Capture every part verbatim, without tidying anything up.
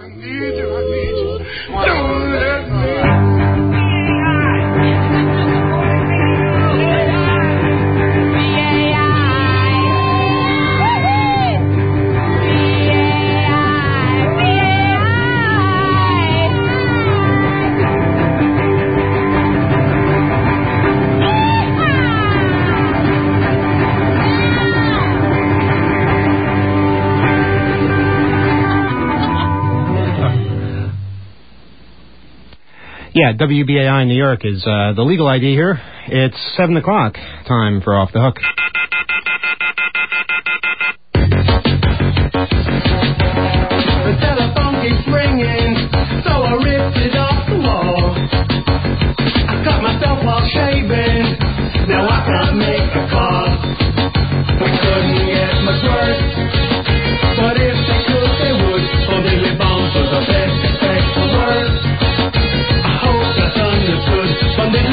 need you, I need you. Don't let me. Yeah, W B A I New York is uh, the legal I D here. It's seven o'clock. Time for Off the Hook. The telephone keeps ringing, so I ripped it off the wall. I cut myself while shaving, now I can't make a call. We couldn't get much worse, but if they could, they would. Oh, Billy Bombs was the best effect of words. From the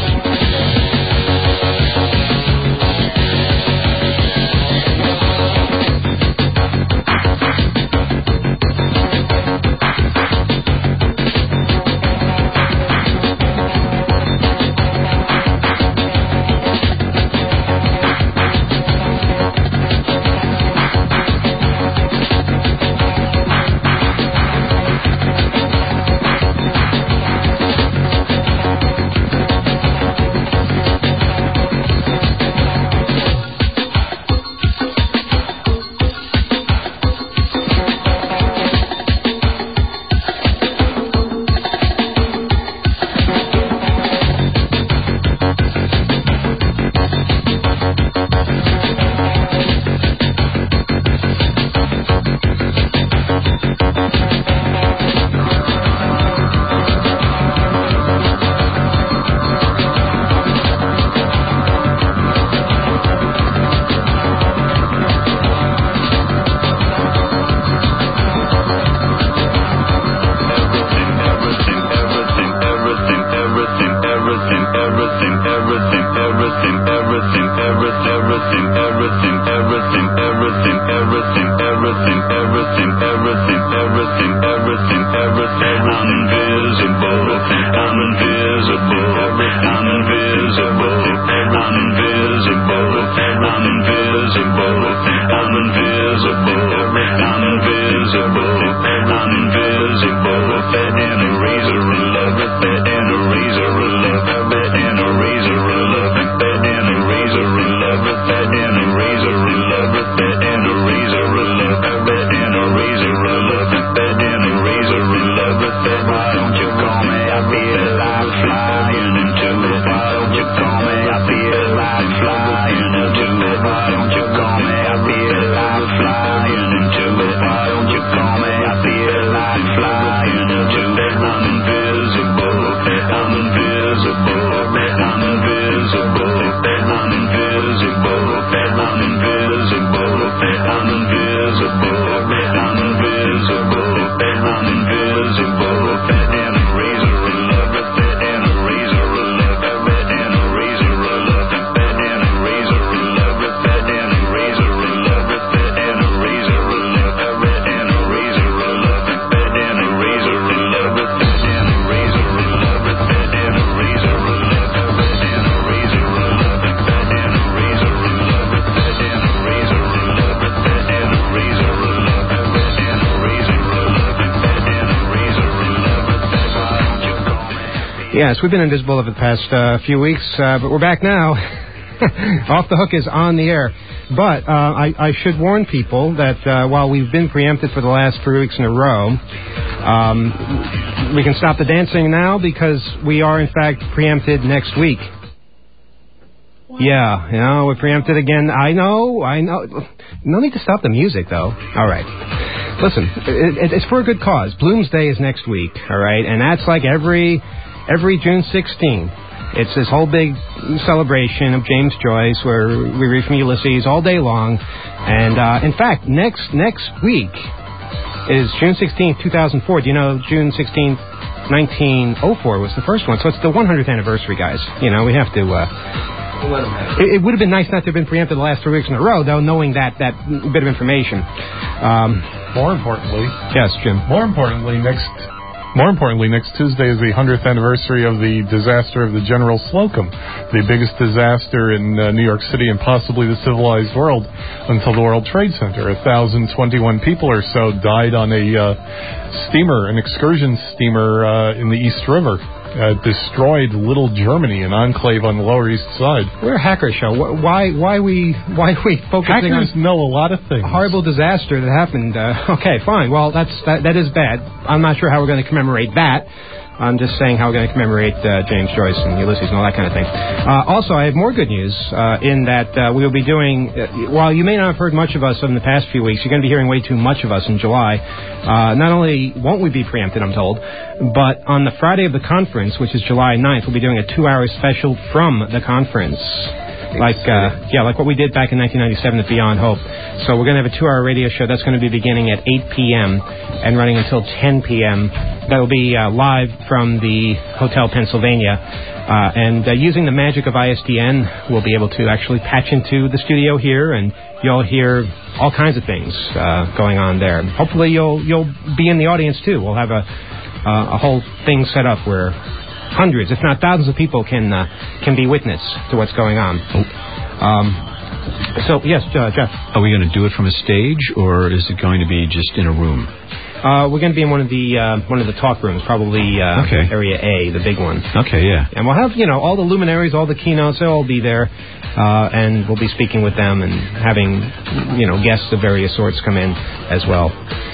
Yes, we've been invisible over the past uh, few weeks, uh, but we're back now. Off the Hook is on the air. But uh, I, I should warn people that uh, while we've been preempted for the last three weeks in a row, um, we can stop the dancing now because we are, in fact, preempted next week. Wow. Yeah, you know, we're preempted again. I know, I know. No need to stop the music, though. All right. Listen, it, it's for a good cause. Bloomsday is next week, all right? And that's like every... Every June sixteenth, it's this whole big celebration of James Joyce where we read from Ulysses all day long. And, uh, in fact, next next week is June sixteenth, two thousand four. Do you know June sixteenth, nineteen oh four was the first one? So it's the one hundredth anniversary, guys. You know, we have to uh, It, it would have been nice not to have been preempted the last three weeks in a row, though, knowing that, that bit of information. Um, More importantly... Yes, Jim. More importantly, next... More importantly, next Tuesday is the hundredth anniversary of the disaster of the General Slocum, the biggest disaster in uh, New York City and possibly the civilized world until the World Trade Center. one thousand twenty-one people or so died on a uh, steamer, an excursion steamer uh, in the East River. Uh, destroyed Little Germany, an enclave on the Lower East Side. We're a hacker show. Why, why we, why we focusing Hackers on know a lot of things. Horrible disaster that happened. Uh, okay, fine. Well, that's that, that is bad. I'm not sure how we're going to commemorate that. I'm just saying how we're going to commemorate uh, James Joyce and Ulysses and all that kind of thing. Uh, also, I have more good news uh, in that uh, we will be doing, uh, while you may not have heard much of us in the past few weeks, you're going to be hearing way too much of us in July. Uh, not only won't we be preempted, I'm told, but on the Friday of the conference, which is July ninth, we'll be doing a two-hour special from the conference. Like, uh, yeah, like what we did back in nineteen ninety-seven at Beyond Hope. So we're going to have a two-hour radio show. That's going to be beginning at eight p.m. and running until ten p.m. That'll be uh, live from the Hotel Pennsylvania. Uh, and uh, using the magic of I S D N, we'll be able to actually patch into the studio here, and you'll hear all kinds of things uh, going on there. Hopefully you'll you'll be in the audience, too. We'll have a, uh, a whole thing set up where hundreds, if not thousands of people can uh, can be witness to what's going on. Um, so, yes, uh, Jeff. Are we going to do it from a stage, or is it going to be just in a room? Uh, we're going to be in one of the uh, one of the talk rooms, probably uh, okay. Area A, the big one. Okay, yeah. And we'll have, you know, all the luminaries, all the keynotes, they'll all be there, uh, and we'll be speaking with them and having, you know, guests of various sorts come in as well.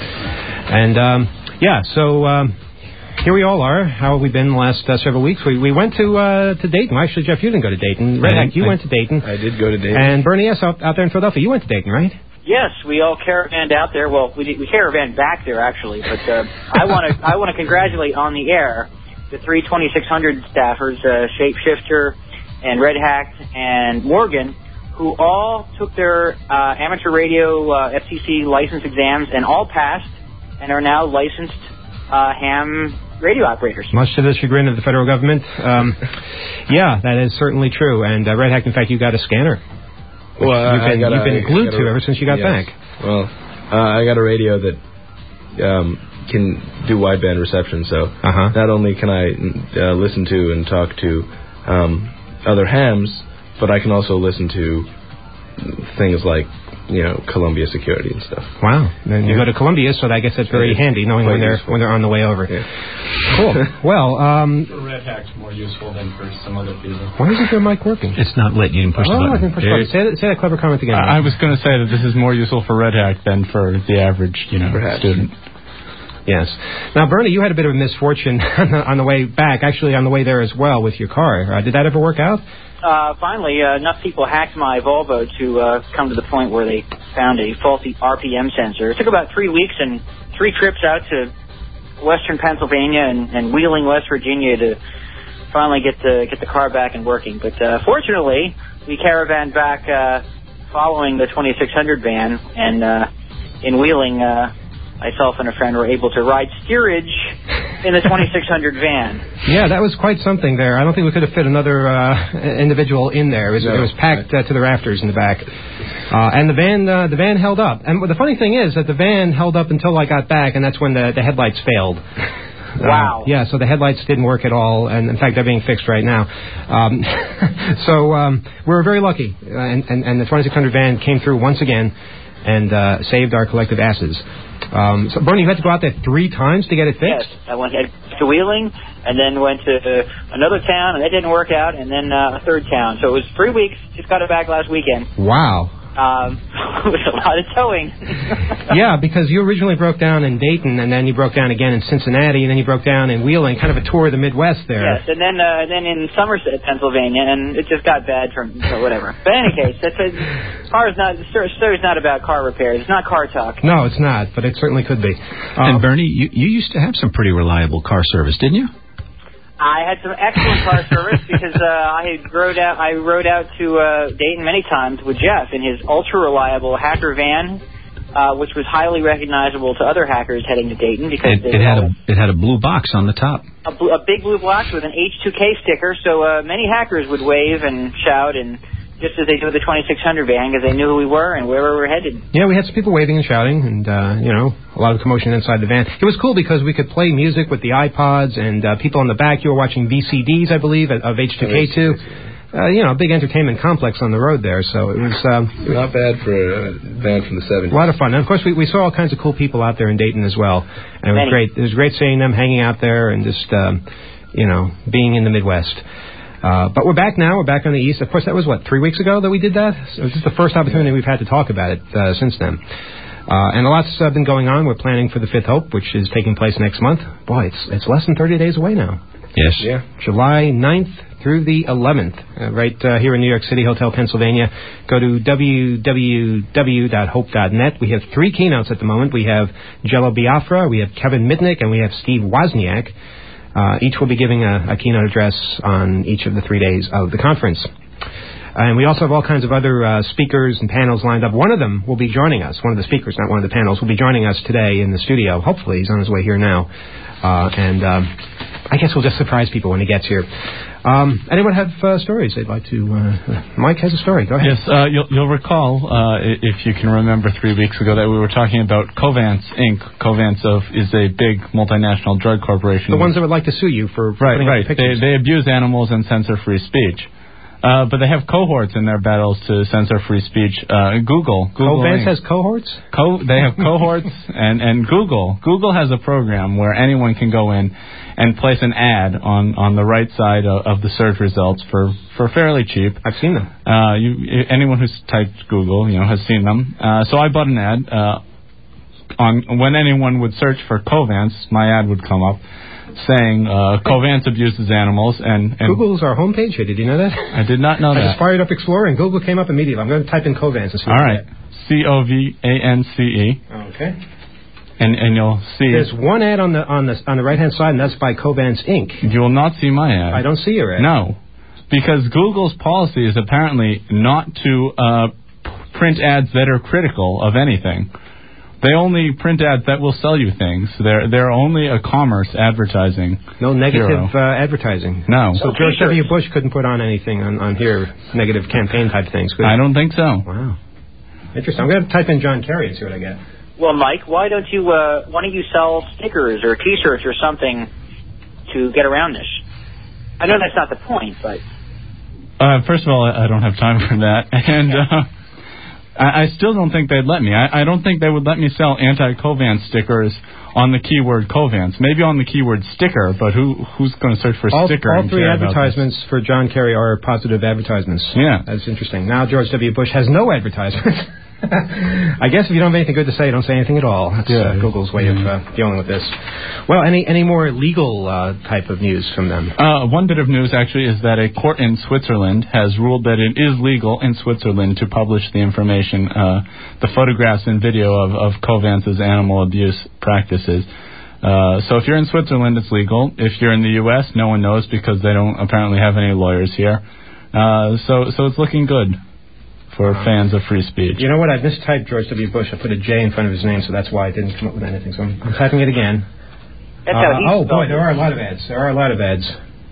And, um, yeah, so... Um, Here we all are. How have we been the last uh, several weeks? We we went to uh, to Dayton. Well, actually, Jeff, you didn't go to Dayton. Red Hack, you I, went to Dayton. I did go to Dayton. And Bernie S. out, out there in Philadelphia. You went to Dayton, right? Yes, we all caravanned out there. Well, we we caravanned back there actually. But uh, I want to I want to congratulate on the air the three twenty-six hundred staffers, uh, Shapeshifter and Red Hack and Morgan, who all took their uh, amateur radio uh, F C C license exams and all passed and are now licensed uh, ham radio operators. Much to the chagrin of the federal government. Um, yeah, that is certainly true. And uh, Red Hack, in fact, you got a scanner. Well, you've been, got you've been a, glued to a, ever since you got yes. back. Well, uh, I got a radio that um, can do wideband reception, so uh-huh. not only can I uh, listen to and talk to um, other hams, but I can also listen to things like, you know, Columbia Security and stuff. Wow. Then you yeah. go to Columbia, so I guess that's very yeah, handy, knowing when they're useful. when they're on the way over. Yeah. Cool. Well, um... For Red Hack's more useful than for some other people. Why isn't your mic working? It's not lit. You didn't push oh, the button. I didn't push the button. Say that, say that clever comment again. I, I was going to say that this is more useful for Red Hack than for the average, you know, Perhaps. student. Yes. Now, Bernie, you had a bit of a misfortune on the, on the way back, actually on the way there as well with your car. Uh, did that ever work out? Uh, finally, uh, enough people hacked my Volvo to uh, come to the point where they found a faulty R P M sensor. It took about three weeks and three trips out to western Pennsylvania and, and Wheeling, West Virginia to finally get the get the car back and working. But uh, fortunately, we caravanned back uh, following the twenty-six hundred van, and uh, in Wheeling, uh, myself and a friend were able to ride steerage in the twenty-six hundred van. Yeah, that was quite something there. I don't think we could have fit another uh, individual in there. It was, no. it was packed uh, to the rafters in the back. Uh, and the van uh, the van held up. And the funny thing is that the van held up until I got back, and that's when the, the headlights failed. Wow. Uh, yeah, so the headlights didn't work at all, and in fact, they're being fixed right now. Um, so um, we were very lucky, uh, and, and, and the twenty-six hundred van came through once again and uh, saved our collective asses. Um, so, Bernie, you had to go out there three times to get it fixed? Yes, I went to Wheeling, and then went to uh, another town, and that didn't work out, and then uh, a third town. So it was three weeks, just got it back last weekend. Wow. Um, it was a lot of towing. Yeah, because you originally broke down in Dayton, and then you broke down again in Cincinnati, and then you broke down in Wheeling, kind of a tour of the Midwest there. Yes, and then uh, then in Somerset, Pennsylvania, and it just got bad from so whatever. But in any case, that's a, car is not the story is not about car repairs. It's not car talk. No, it's not, but it certainly could be. Um, and Bernie, you, you used to have some pretty reliable car service, didn't you? I had some excellent car service because uh, I rode out. I rode out to uh, Dayton many times with Jeff in his ultra reliable Hacker van, uh, which was highly recognizable to other hackers heading to Dayton because It, it had a it had a blue box on the top. a, blue, a big blue box with an H two K sticker. So uh, many hackers would wave and shout, and just as they do with the twenty-six hundred van, because they knew who we were and where we were headed. Yeah, we had some people waving and shouting, and, uh, you know, a lot of commotion inside the van. It was cool because we could play music with the iPods, and uh, people in the back, you were watching V C Ds, I believe, of H two K two. Uh, you know, a big entertainment complex on the road there, so it was... Um, Not bad for a band from the seventies. A lot of fun. And, of course, we, we saw all kinds of cool people out there in Dayton as well, and it was Many. great. It was great seeing them hanging out there and just, um, you know, being in the Midwest. Uh, but we're back now. We're back on the East. Of course, that was, what, three weeks ago that we did that? So this is the first opportunity we've had to talk about it uh, since then. Uh, and a lot's uh, been going on. We're planning for the Fifth Hope, which is taking place next month. Boy, it's it's less than thirty days away now. Yes. Yeah. July ninth through the eleventh, uh, right uh, here in New York City, Hotel Pennsylvania. Go to w w w dot hope dot net. We have three keynotes at the moment. We have Jello Biafra, we have Kevin Mitnick, and we have Steve Wozniak. Uh, each will be giving a, a keynote address on each of the three days of the conference. And we also have all kinds of other uh, speakers and panels lined up. One of them will be joining us. One of the speakers, not one of the panels, will be joining us today in the studio. Hopefully, he's on his way here now. Uh, and um, I guess we'll just surprise people when he gets here. Um, anyone have uh, stories they'd like to... Uh, Mike has a story. Go ahead. Yes, uh, you'll, you'll recall, uh, if you can remember three weeks ago, that we were talking about Covance, Incorporated. Covance of, is a big multinational drug corporation. The ones that would like to sue you for, for right, putting right. up pictures. They, they abuse animals and censor free speech. Uh, but they have cohorts in their battles to censor free speech. Uh, Google. Google Covance has cohorts? Co- they have cohorts, and, and Google. Google has a program where anyone can go in and place an ad on, on the right side of, of the search results for, for fairly cheap. I've seen them. Uh, you, anyone who's typed Google, you know, has seen them. Uh, so I bought an ad. Uh, on when anyone would search for Covance, my ad would come up saying uh, Covance abuses animals. and, and Google's our homepage here. Did you know that? I did not know I that. I just fired up Explorer, and Google came up immediately. I'm going to type in Covance and see All what right. C O V A N C E. Okay. And and you'll see. There's one ad on the on the on the right hand side, and that's by Covance Incorporated. You will not see my ad. I don't see your ad. No, because Google's policy is apparently not to uh, print ads that are critical of anything. They only print ads that will sell you things. They're they're only a commerce advertising. No negative hero. uh, advertising. No. So George W. Bush couldn't put on anything on, on here, negative campaign type things. Could he? I don't think so. Wow. Interesting. I'm going to type in John Kerry and see what I get. Well, Mike, why don't you uh, why don't you sell stickers or T-shirts or something to get around this? I know that's not the point, but Uh, first of all, I I don't have time for that, and uh, I, I still don't think they'd let me. I, I don't think they would let me sell anti-Covance stickers on the keyword Covance. Maybe on the keyword sticker, but who who's going to search for all, sticker? All and three care about advertisements for John Kerry are positive advertisements. Yeah. That's interesting. Now George W. Bush has no advertisements. I guess if you don't have anything good to say, don't say anything at all. That's yeah. uh, Google's way of uh, dealing with this. Well, any any more legal uh, type of news from them? Uh, one bit of news, actually, is that a court in Switzerland has ruled that it is legal in Switzerland to publish the information, uh, the photographs and video of, of Covance's animal abuse practices. Uh, so if you're in Switzerland, it's legal. If you're in the U S, no one knows because they don't apparently have any lawyers here. Uh, so so it's looking good for fans of free speech. You know what? I mistyped George W. Bush. I put a J in front of his name, so that's why I didn't come up with anything. So I'm, I'm typing it again. that's Uh, how he oh, spelled boy, it. there are a lot of ads. There are a lot of ads.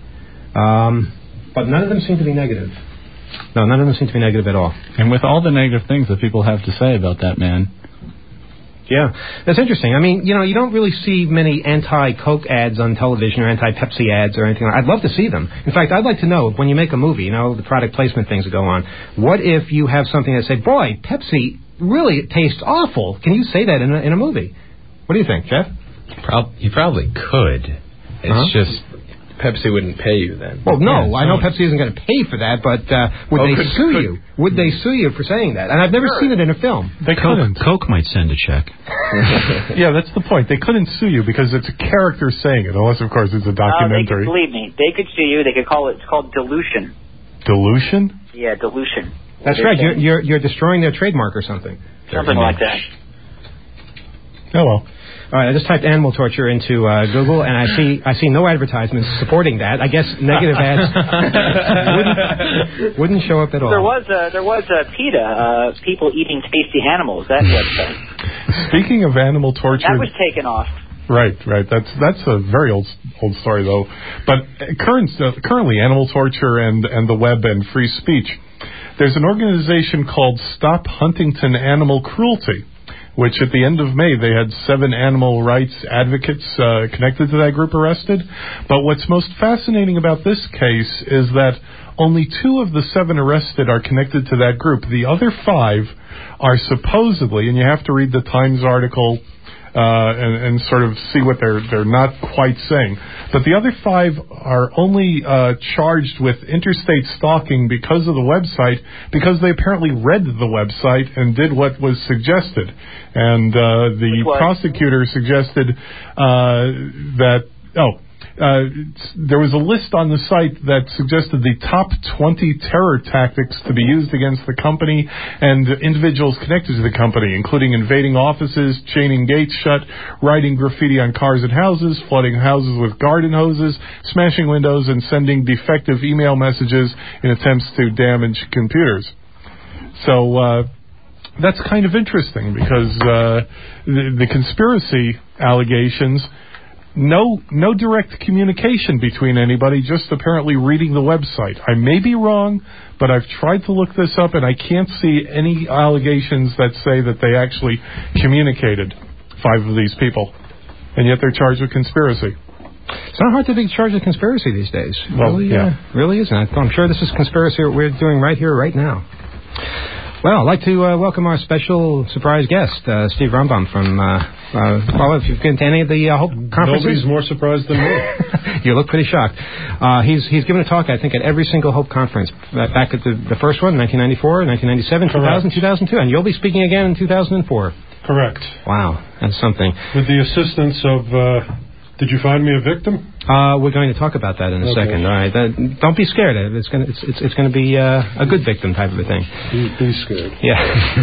Um, but none of them seem to be negative. No, none of them seem to be negative at all. And with all the negative things that people have to say about that man. Yeah, that's interesting. I mean, you know, you don't really see many anti-Coke ads on television or anti-Pepsi ads or anything. I'd love to see them. In fact, I'd like to know, when you make a movie, you know, the product placement things that go on, what if you have something that say, boy, Pepsi really tastes awful. Can you say that in a, in a movie? What do you think, Jeff? Prob- you probably could. It's Huh? just... Pepsi wouldn't pay you then. Well, no, Yeah, I know so- Pepsi isn't going to pay for that, but uh, would Oh, they could- sue could- you? Would they sue you for saying that? And I've never seen it in a film. They Coke, couldn't. Coke might send a check. Yeah, that's the point. They couldn't sue you because it's a character saying it, unless, of course, it's a Uh, they could, documentary. believe me, they could sue you. They could call it. It's called dilution. Dilution? Yeah, dilution. That's They're right. You're, saying you're you're destroying their trademark or something. something like that. Oh, well. All right, I just typed animal torture into uh, Google, and I see I see no advertisements supporting that. I guess negative ads wouldn't, wouldn't show up at all. There was uh, there was uh, PETA, uh, people eating tasty animals. That website. Speaking of animal torture, that was taken off. Right, right. That's that's a very old old story though. But current, uh, currently, animal torture and and the web and free speech. There's an organization called Stop Huntington Animal Cruelty, which at the end of May, they had seven animal rights advocates uh, connected to that group arrested. But what's most fascinating about this case is that only two of the seven arrested are connected to that group. The other five are supposedly, and you have to read the Times article uh, and, and sort of see what they're they're not quite saying. But the other five are only uh, charged with interstate stalking because of the website, because they apparently read the website and did what was suggested. And uh, the prosecutor suggested uh, that, oh, Uh, there was a list on the site that suggested the top twenty terror tactics to be used against the company and individuals connected to the company, including invading offices, chaining gates shut, writing graffiti on cars and houses, flooding houses with garden hoses, smashing windows, and sending defective email messages in attempts to damage computers. So uh, that's kind of interesting because uh, the, the conspiracy allegations, No no direct communication between anybody, just apparently reading the website. I may be wrong, but I've tried to look this up, and I can't see any allegations that say that they actually communicated, five of these people. And yet they're charged with conspiracy. It's not hard to be charged with conspiracy these days. Well, really, yeah. Uh, really isn't. I'm sure this is conspiracy what we're doing right here, right now. Well, I'd like to uh, welcome our special surprise guest, uh, Steve Rumbum from, uh, uh, well, if you've been to any of the uh, Hope conferences. Nobody's more surprised than me. You look pretty shocked. Uh, he's he's given a talk, I think, at every single Hope conference, back at the, the first one, nineteen ninety-four, nineteen ninety-seven, two thousand, two thousand two, and you'll be speaking again in two thousand four. Correct. Wow, that's something. With the assistance of, uh, did you find me a victim? Uh, we're going to talk about that in a okay. second. All right, uh, don't be scared. It's going it's it's, it's going to be uh, a good victim type of a thing. Be, be scared. Yeah.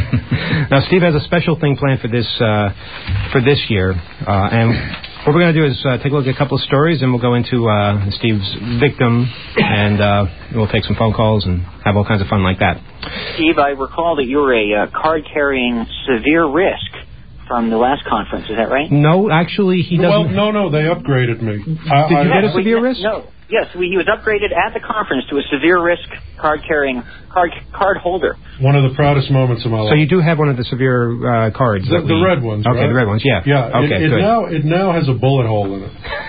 Now, Steve has a special thing planned for this uh, for this year, uh, and what we're going to do is uh, take a look at a couple of stories, and we'll go into uh, Steve's victim, and uh, we'll take some phone calls and have all kinds of fun like that. Steve, I recall that you're a uh, card-carrying severe risk from the last conference. Is that right? No, actually, he doesn't. Well, no, no, they upgraded me. Did I, you I, get a severe risk? No. Yes, we, he was upgraded at the conference to a severe risk card-carrying card card holder. One of the proudest moments of my life. So you do have one of the severe uh, cards. The, that the we, red ones, Okay, right? the red ones, yeah. Yeah, okay, it, it good. now it now has a bullet hole in it.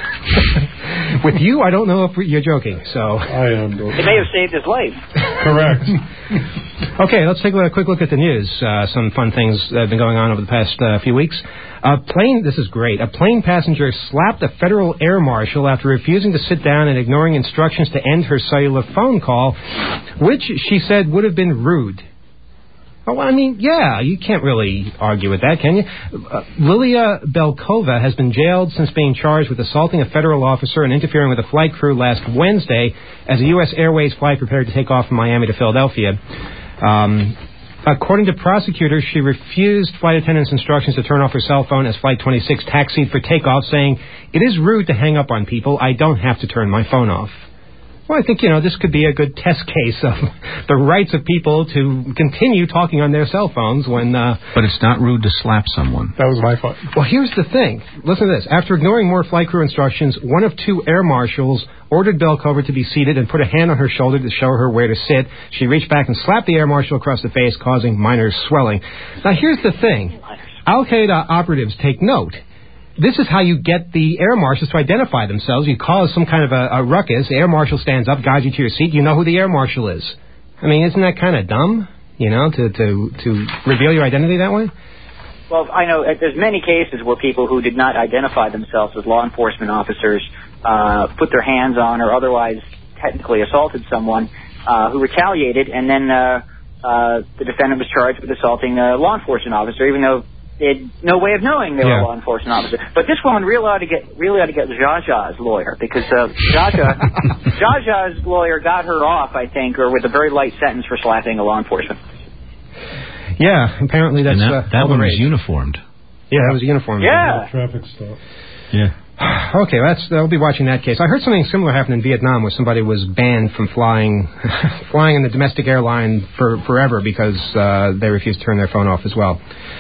With you, I don't know if you're joking, so... I am. It may have saved his life. Correct. Okay, let's take a quick look at the news. Uh, some fun things that have been going on over the past uh, few weeks. A plane, this is great, a plane passenger slapped a federal air marshal after refusing to sit down and ignoring instructions to end her cellular phone call, which she said would have been rude. Oh, I mean, yeah, you can't really argue with that, can you? Uh, Lilia Belkova has been jailed since being charged with assaulting a federal officer and interfering with a flight crew last Wednesday as a U S Airways flight prepared to take off from Miami to Philadelphia. Um, according to prosecutors, she refused flight attendants' instructions to turn off her cell phone as Flight twenty-six taxied for takeoff, saying, "It is rude to hang up on people. I don't have to turn my phone off." Well, I think, you know, this could be a good test case of the rights of people to continue talking on their cell phones when... Uh, but it's not rude to slap someone. That was my fault. Well, here's the thing. Listen to this. After ignoring more flight crew instructions, one of two air marshals ordered Belkova to be seated and put a hand on her shoulder to show her where to sit. She reached back and slapped the air marshal across the face, causing minor swelling. Now, here's the thing. Al-Qaeda operatives take note. This is how you get the air marshals to identify themselves. You cause some kind of a, a ruckus. The air marshal stands up, guides you to your seat. You know who the air marshal is. I mean, isn't that kind of dumb, you know, to, to, to reveal your identity that way? Well, I know there's many cases where people who did not identify themselves as law enforcement officers uh, put their hands on or otherwise technically assaulted someone uh, who retaliated, and then uh, uh, the defendant was charged with assaulting a law enforcement officer, even though they had no way of knowing they were yeah. a law enforcement officer. But this woman really ought to get really ought to get Zsa Zsa's lawyer, because uh, Zsa Zsa, Zsa Zsa's lawyer got her off, I think, or with a very light sentence for slapping a law enforcement. Yeah, apparently that's and that, uh, that one was rage. uniformed. Yeah, that was a uniform. Yeah. Traffic stop. Yeah. Okay, that's I'll be watching that case. I heard something similar happen in Vietnam, where somebody was banned from flying, flying in the domestic airline for forever because uh, they refused to turn their phone off as well.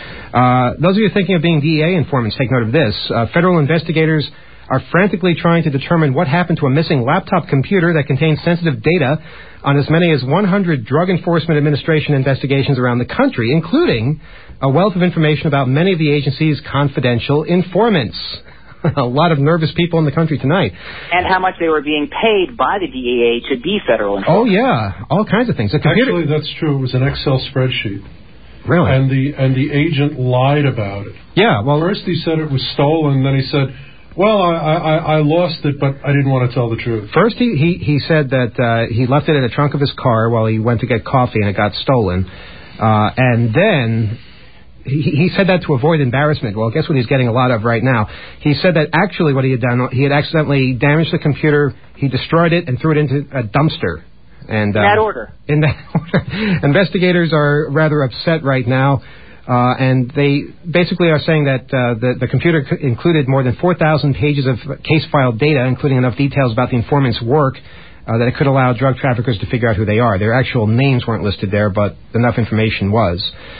Uh, those of you thinking of being D E A informants, take note of this. Uh, federal investigators are frantically trying to determine what happened to a missing laptop computer that contains sensitive data on as many as one hundred Drug Enforcement Administration investigations around the country, including a wealth of information about many of the agency's confidential informants. A lot of nervous people in the country tonight. And how much they were being paid by the D E A to be federal informants. Oh, yeah. All kinds of things. The computer... Actually, that's true. It was an Excel spreadsheet. Really? And the and the agent lied about it. Yeah, well... First he said it was stolen, then he said, well, I, I, I lost it, but I didn't want to tell the truth. First he, he, he said that uh, he left it in the trunk of his car while he went to get coffee and it got stolen. Uh, and then... He, he said that to avoid embarrassment. Well, guess what he's getting a lot of right now? He said that actually what he had done, he had accidentally damaged the computer, he destroyed it, and threw it into a dumpster. And, uh, in that order. In that order. Investigators are rather upset right now, uh, and they basically are saying that uh, the, the computer c- included more than four thousand pages of case file data, including enough details about the informant's work, uh, that it could allow drug traffickers to figure out who they are. Their actual names weren't listed there, but enough information was.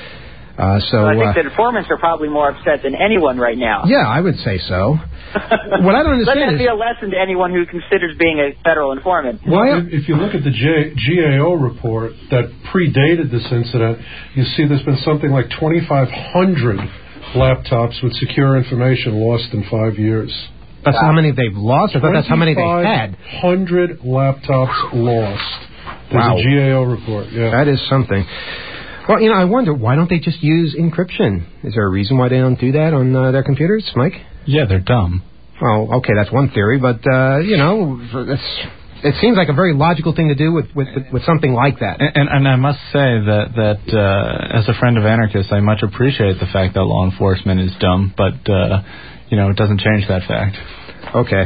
Uh, so, so I think uh, the informants are probably more upset than anyone right now. Yeah, I would say so. What I don't understand Let that is... be a lesson to anyone who considers being a federal informant. Well, if, if you look at the J, G A O report that predated this incident, you see there's been something like twenty-five hundred laptops with secure information lost in five years. That's wow. how many they've lost? I thought that's how many they had. twenty-five hundred laptops lost. There's wow. a G A O report, yeah. That is something. Well, you know, I wonder, why don't they just use encryption? Is there a reason why they don't do that on uh, their computers, Mike? Yeah, they're dumb. Well, okay, that's one theory, but, uh, you know, it's, it seems like a very logical thing to do with, with, with something like that. And, and, and I must say that, that uh, as a friend of anarchists, I much appreciate the fact that law enforcement is dumb, but, uh, you know, it doesn't change that fact. Okay.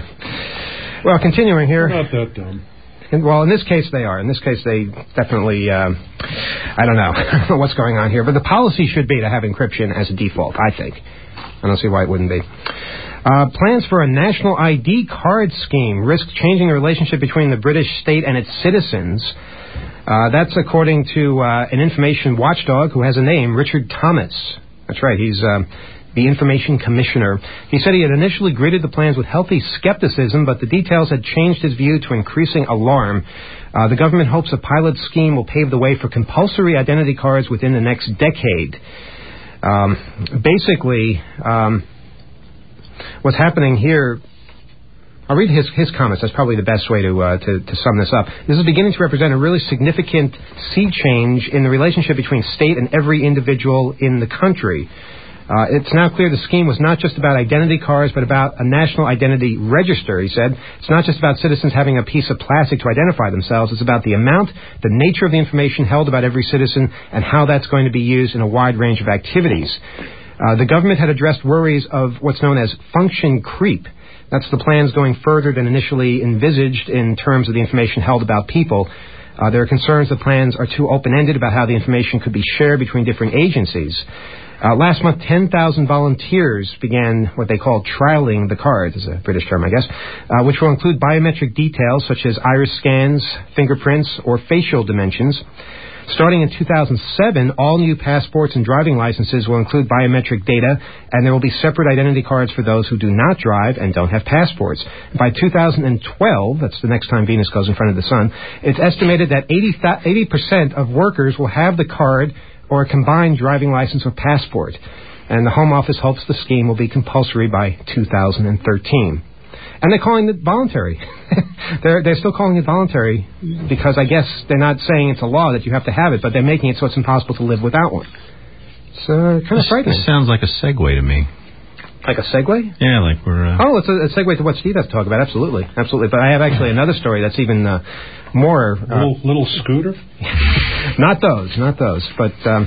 Well, continuing here. They're not that dumb. And, well, in this case, they are. In this case, they definitely, um, I don't know. I don't know what's going on here. But the policy should be to have encryption as a default, I think. I don't see why it wouldn't be. Uh, plans for a national I D card scheme risk changing the relationship between the British state and its citizens. Uh, that's according to uh, an information watchdog who has a name, Richard Thomas. That's right. He's... Uh, the Information Commissioner. He said he had initially greeted the plans with healthy skepticism, but the details had changed his view to increasing alarm. Uh, the government hopes a pilot scheme will pave the way for compulsory identity cards within the next decade. Um, basically, um, what's happening here... I'll read his, his comments. That's probably the best way to, uh, to to sum this up. This is beginning to represent a really significant sea change in the relationship between state and every individual in the country. Uh, it's now clear the scheme was not just about identity cards, but about a national identity register, he said. It's not just about citizens having a piece of plastic to identify themselves. It's about the amount, the nature of the information held about every citizen, and how that's going to be used in a wide range of activities. Uh, the government had addressed worries of what's known as function creep. That's the plans going further than initially envisaged in terms of the information held about people. Uh, there are concerns the plans are too open-ended about how the information could be shared between different agencies. Uh, last month, ten thousand volunteers began what they call trialing the cards, is a British term, I guess, uh, which will include biometric details such as iris scans, fingerprints, or facial dimensions. Starting in two thousand seven, all new passports and driving licenses will include biometric data, and there will be separate identity cards for those who do not drive and don't have passports. By two thousand twelve, that's the next time Venus goes in front of the sun, it's estimated that eighty percent of workers will have the card or a combined driving license or passport. And the Home Office hopes the scheme will be compulsory by two thousand thirteen. And they're calling it voluntary. they're they're still calling it voluntary because I guess they're not saying it's a law that you have to have it, but they're making it so it's impossible to live without one. It's uh, kind of frightening. This sounds like a segue to me. Like a segue? Yeah, like we're... Uh... Oh, it's a, a segue to what Steve has to talk about. Absolutely. Absolutely. But I have actually another story that's even uh, more... Uh, little, little scooter? Not those. Not those. But um,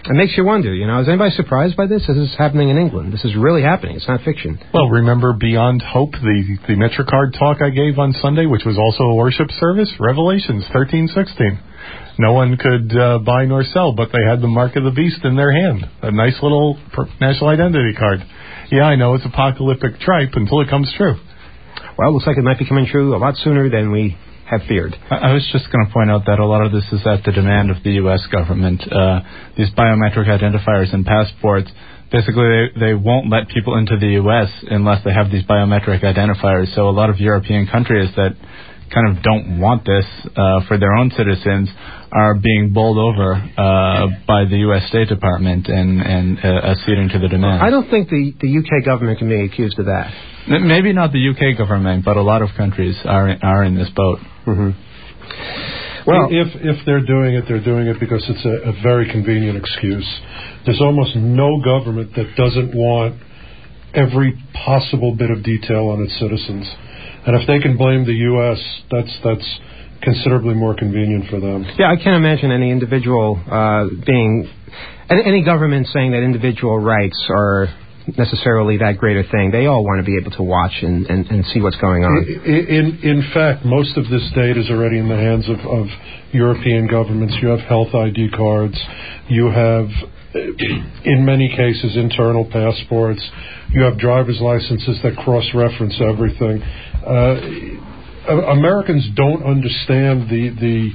It makes you wonder, you know, is anybody surprised by this? This is happening in England. This is really happening. It's not fiction. Well, remember Beyond Hope, the, the MetroCard talk I gave on Sunday, which was also a worship service? Revelations thirteen sixteen. No one could uh, buy nor sell, but they had the mark of the beast in their hand. A nice little national identity card. Yeah, I know it's apocalyptic tripe until it comes true. Well, it looks like it might be coming true a lot sooner than we have feared. I was just going to point out that a lot of this is at the demand of the U S government. Uh, these biometric identifiers and passports, basically they, they won't let people into the U S unless they have these biometric identifiers. So a lot of European countries that kind of don't want this uh, for their own citizens are being bowled over uh, by the U S State Department and, and uh, acceding to the demand. I don't think the, the U K government can be accused of that. Maybe not the U K government, but a lot of countries are are in this boat. Mm-hmm. Well, if if they're doing it, they're doing it because it's a, a very convenient excuse. There's almost no government that doesn't want every possible bit of detail on its citizens. And if they can blame the U S, that's that's considerably more convenient for them. Yeah, I can't imagine any individual uh, being, any government saying that individual rights are necessarily that great a thing. They all want to be able to watch and, and, and see what's going on. In, in fact, most of this data is already in the hands of, of European governments. You have health I D cards. You have, in many cases, internal passports. You have driver's licenses that cross-reference everything. Uh, Americans don't understand the the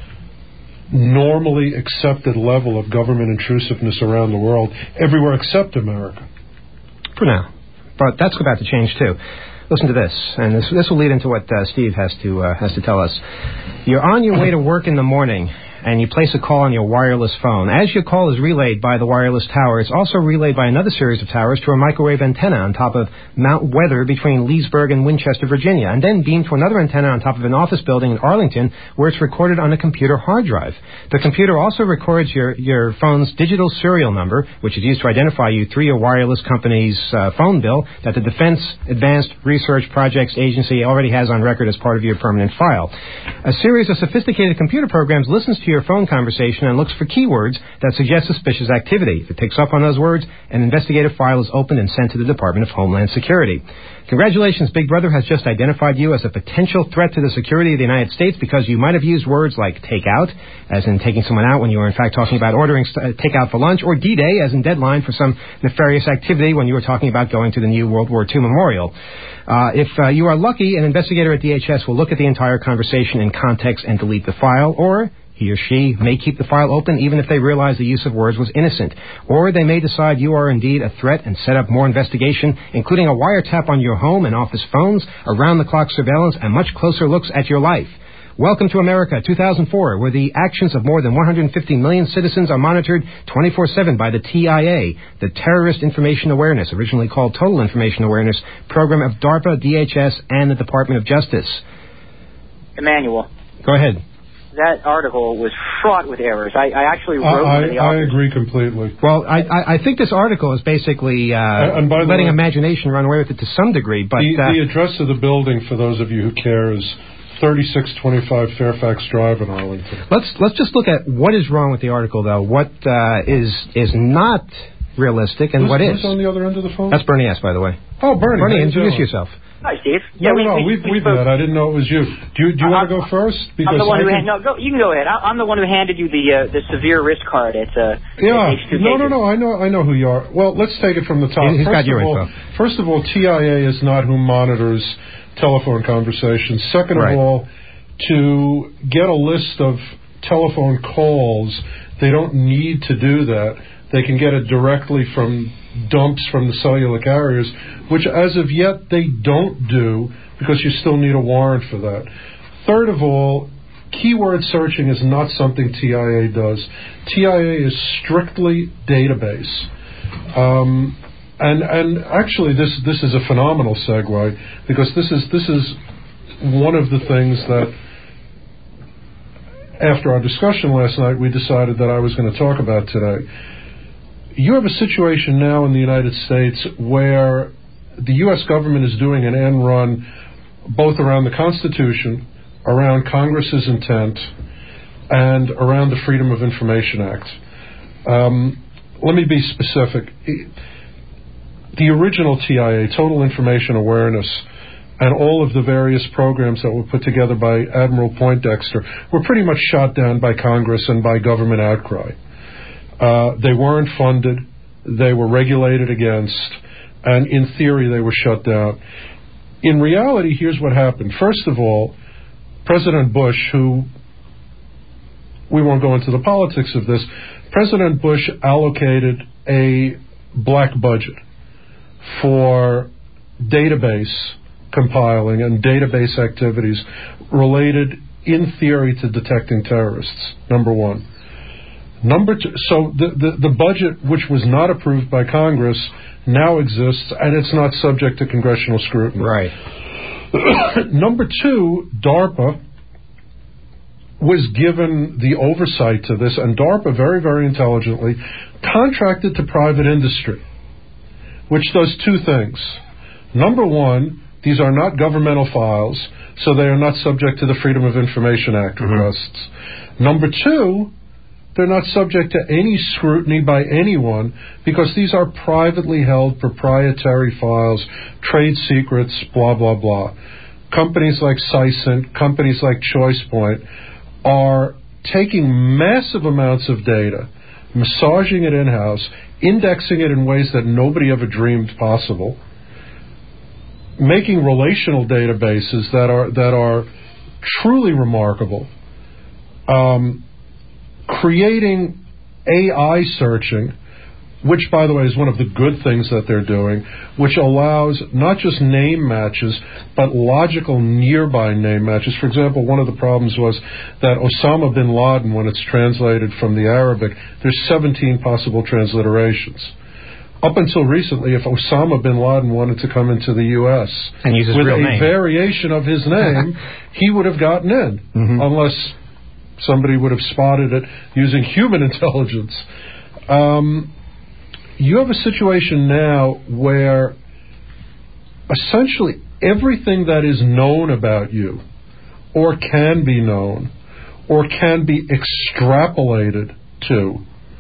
normally accepted level of government intrusiveness around the world, everywhere except America. For now. But that's about to change, too. Listen to this, and this this will lead into what uh, Steve has to uh, has to tell us. You're on your way to work in the morning, and you place a call on your wireless phone. As your call is relayed by the wireless tower, it's also relayed by another series of towers to a microwave antenna on top of Mount Weather between Leesburg and Winchester, Virginia, and then beamed to another antenna on top of an office building in Arlington, where it's recorded on a computer hard drive. The computer also records your, your phone's digital serial number, which is used to identify you through your wireless company's uh, phone bill that the Defense Advanced Research Projects Agency already has on record as part of your permanent file. A series of sophisticated computer programs listens to your phone conversation and looks for keywords that suggest suspicious activity. If it picks up on those words, an investigative file is opened and sent to the Department of Homeland Security. Congratulations, Big Brother has just identified you as a potential threat to the security of the United States because you might have used words like take out, as in taking someone out when you were in fact talking about ordering st- takeout for lunch, or D-Day, as in deadline for some nefarious activity when you were talking about going to the new World War Two memorial. Uh, if uh, you are lucky, an investigator at D H S will look at the entire conversation in context and delete the file, or he or she may keep the file open even if they realize the use of words was innocent. Or they may decide you are indeed a threat and set up more investigation, including a wiretap on your home and office phones, around-the-clock surveillance, and much closer looks at your life. Welcome to America two thousand four, where the actions of more than one hundred fifty million citizens are monitored twenty-four seven by the T I A, the Terrorist Information Awareness, originally called Total Information Awareness, program of DARPA, D H S, and the Department of Justice. Emmanuel. Go ahead. That article was fraught with errors. I, I actually wrote I, one of the I authors. agree completely. Well, I, I, I think this article is basically uh, and by the letting way, imagination run away with it to some degree. But the, uh, the address of the building, for those of you who care, is thirty-six twenty-five Fairfax Drive in Arlington. Let's let's just look at what is wrong with the article, though. What uh, is is not realistic, and who's, what is? Who's on the other end of the phone? That's Bernie S., by the way. Oh, Bernie. Bernie, how you introduce doing? yourself. Hi, Steve. No, Yeah, we, no, we, we've, we we've spoke. met. I didn't know it was you. Do you, do you want to go first? Because I'm the one I who can... hand, no, go, you can go ahead. I, I'm the one who handed you the uh, the severe risk card at uh, Yeah, H two no, no, cases. no. I know, I know who you are. Well, let's take it from the top. He's first got your of all, info. First of all, T I A is not who monitors telephone conversations. Second Right. of all, to get a list of telephone calls, they don't need to do that. They can get it directly from dumps from the cellular carriers, which as of yet they don't do because you still need a warrant for that. Third of all, keyword searching is not something T I A does. T I A is strictly database. Um, and and actually this this is a phenomenal segue because this is this is one of the things that after our discussion last night we decided that I was going to talk about today. You have a situation now in the United States where the U S government is doing an end run both around the Constitution, around Congress's intent, and around the Freedom of Information Act. Um, let me be specific. The original T I A, Total Information Awareness, and all of the various programs that were put together by Admiral Poindexter were pretty much shot down by Congress and by government outcry. Uh, they weren't funded. They were regulated against. And in theory, they were shut down. In reality, here's what happened. First of all, President Bush, who, we won't go into the politics of this, President Bush allocated a black budget for database compiling and database activities related, in theory, to detecting terrorists, number one. Number two, so the, the, the budget, which was not approved by Congress, now exists, and it's not subject to congressional scrutiny. Right. Number two, DARPA was given the oversight to this, and DARPA very, very intelligently contracted to private industry, which does two things. Number one, these are not governmental files, so they are not subject to the Freedom of Information Act requests. Mm-hmm. Number two, they're not subject to any scrutiny by anyone because these are privately held proprietary files, trade secrets, blah, blah, blah. Companies like Sysint, companies like ChoicePoint are taking massive amounts of data, massaging it in-house, indexing it in ways that nobody ever dreamed possible, making relational databases that are that are truly remarkable, um, creating A I searching, which, by the way, is one of the good things that they're doing, which allows not just name matches, but logical nearby name matches. For example, one of the problems was that Osama bin Laden, when it's translated from the Arabic, there's seventeen possible transliterations. Up until recently, if Osama bin Laden wanted to come into the U S and use his with real a name. variation of his name, he would have gotten in, mm-hmm. unless somebody would have spotted it using human intelligence. Um, you have a situation now where essentially everything that is known about you, or can be known, or can be extrapolated to,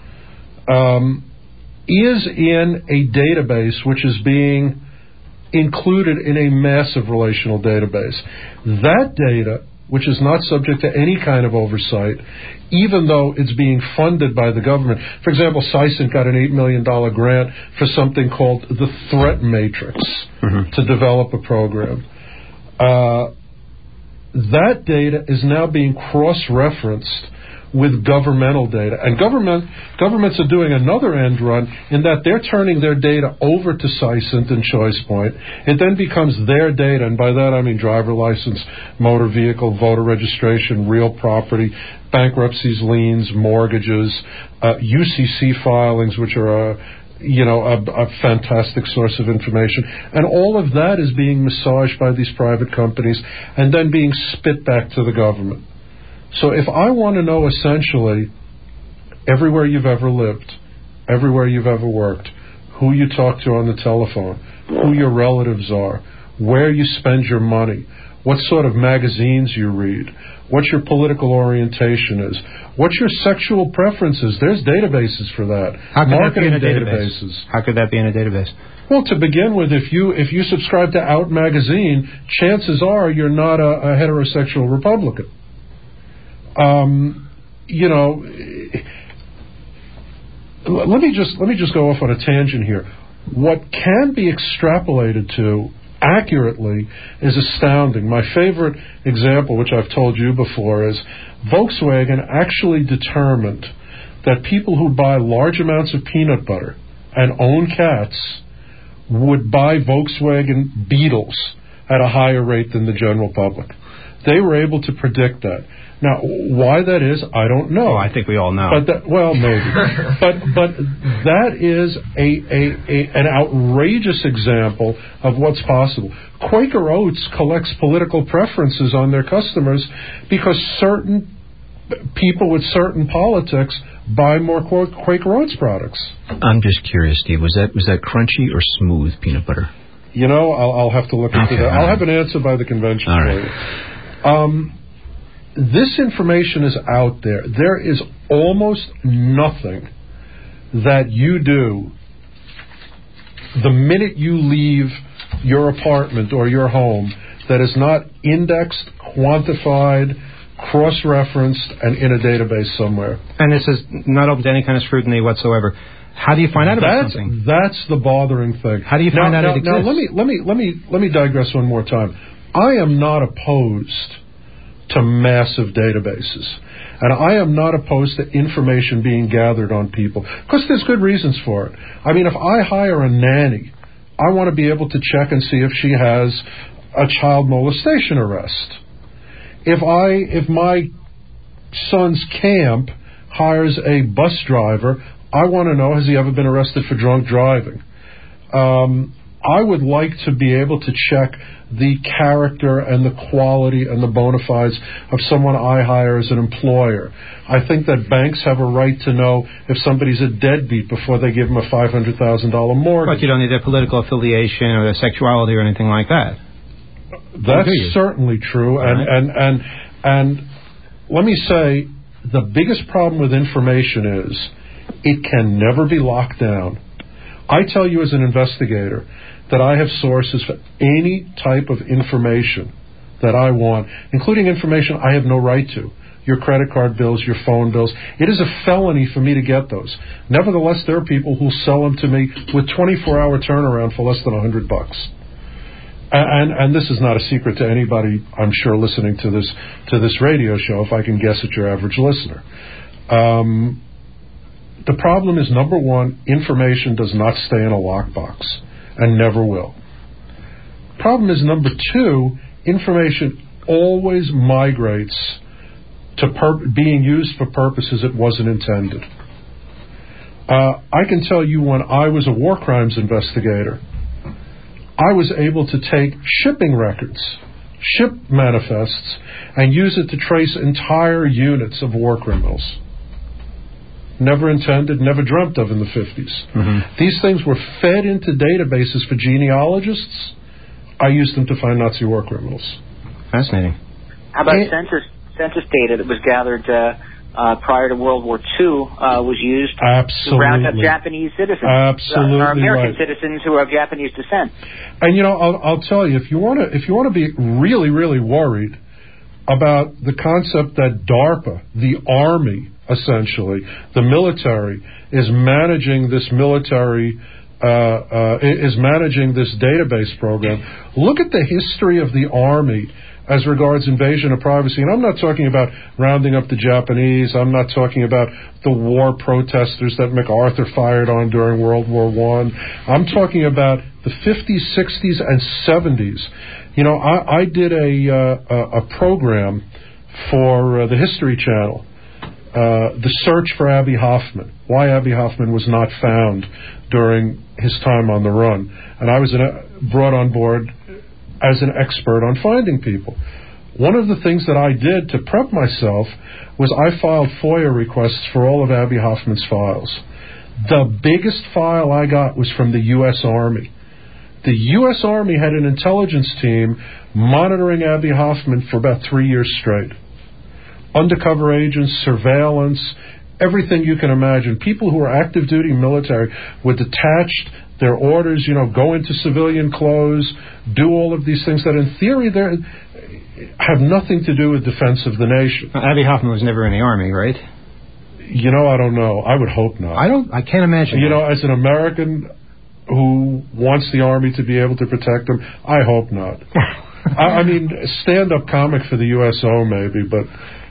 um, is in a database which is being included in a massive relational database. That data, which is not subject to any kind of oversight, even though it's being funded by the government. For example, Sysint got an eight million dollars grant for something called the Threat Matrix mm-hmm. to develop a program. Uh, that data is now being cross-referenced with governmental data. And government governments are doing another end run in that they're turning their data over to Sysint and ChoicePoint. It then becomes their data, and by that I mean driver license, motor vehicle, voter registration, real property, bankruptcies, liens, mortgages, uh, U C C filings, which are a you know, a, a fantastic source of information. And all of that is being massaged by these private companies and then being spit back to the government. So if I want to know essentially everywhere you've ever lived, everywhere you've ever worked, who you talk to on the telephone, who your relatives are, where you spend your money, what sort of magazines you read, what your political orientation is, what your sexual preferences, there's databases for that. How could Marketing that be in a databases. Database? How could that be in a database? Well, to begin with, if you if you subscribe to Out Magazine, chances are you're not a, a heterosexual Republican. Um, you know, let me just let me just go off on a tangent here. What can be extrapolated to accurately is astounding. My favorite example, which I've told you before, is Volkswagen actually determined that people who buy large amounts of peanut butter and own cats would buy Volkswagen Beetles at a higher rate than the general public. They were able to predict that. Now, why that is, I don't know. Oh, I think we all know. But that, well, maybe. but but that is a, a, a an outrageous example of what's possible. Quaker Oats collects political preferences on their customers because certain people with certain politics buy more Quaker Oats products. I'm just curious, Steve. Was that was that crunchy or smooth peanut butter? You know, I'll, I'll have to look into okay, that. I'll right. have an answer by the convention all for right. you. Um, this information is out there. There is almost nothing that you do the minute you leave your apartment or your home that is not indexed, quantified, cross-referenced, and in a database somewhere. And this is not open to any kind of scrutiny whatsoever. How do you find out about that's, something? That's the bothering thing. How do you find now, out now, it exists? Now, let me, let, me, let, me, let me digress one more time. I am not opposed to massive databases. And I am not opposed to information being gathered on people, because there's good reasons for it. I mean, if I hire a nanny, I want to be able to check and see if she has a child molestation arrest. If I, if my son's camp hires a bus driver, I want to know, has he ever been arrested for drunk driving? Um, I would like to be able to check the character and the quality and the bona fides of someone I hire as an employer. I think that banks have a right to know if somebody's a deadbeat before they give them a five hundred thousand dollars mortgage. But you don't need their political affiliation or their sexuality or anything like that. That's certainly true. And, right. and, and, and let me say, the biggest problem with information is it can never be locked down. I tell you as an investigator that I have sources for any type of information that I want, including information I have no right to. Your credit card bills, your phone bills. It is a felony for me to get those. Nevertheless, there are people who sell them to me with twenty-four hour turnaround for less than one hundred bucks. And, and this is not a secret to anybody, I'm sure, listening to this to this radio show, if I can guess at your average listener. Um, the problem is, number one, information does not stay in a lockbox and never will. Problem is, number two, information always migrates to pur- being used for purposes it wasn't intended. Uh, I can tell you, when I was a war crimes investigator, I was able to take shipping records, ship manifests, and use it to trace entire units of war criminals. Never intended, never dreamt of in the fifties. Mm-hmm. These things were fed into databases for genealogists. I used them to find Nazi war criminals. Fascinating. How about And, census census data that was gathered uh, uh, prior to World War Two uh, was used Absolutely. to round up Japanese citizens, Absolutely uh, or American right. citizens who are of Japanese descent. And you know, I'll, I'll tell you, if you want to, if you want to be really, really worried about the concept that DARPA, the Army, essentially, the military, is managing this military, uh, uh, is managing this database program. Look at the history of the Army as regards invasion of privacy. And I'm not talking about rounding up the Japanese. I'm not talking about the war protesters that MacArthur fired on during World War One. I'm talking about the fifties, sixties, and seventies. You know, I, I did a, uh, a program for uh, the History Channel, uh, the search for Abbie Hoffman, why Abbie Hoffman was not found during his time on the run. And I was an, brought on board as an expert on finding people. One of the things that I did to prep myself was I filed FOIA requests for all of Abbie Hoffman's files. The biggest file I got was from the U S Army. The U S Army had an intelligence team monitoring Abbie Hoffman for about three years straight. Undercover agents, surveillance, everything you can imagine. People who were active duty military were detached. Their orders, you know, go into civilian clothes, do all of these things that in theory they have nothing to do with defense of the nation. Well, Abbie Hoffman was never in the Army, right? You know, I don't know. I would hope not. I don't. I can't imagine. You that. know, as an American who wants the Army to be able to protect him, I hope not. I, I mean, stand-up comic for the U S O maybe, but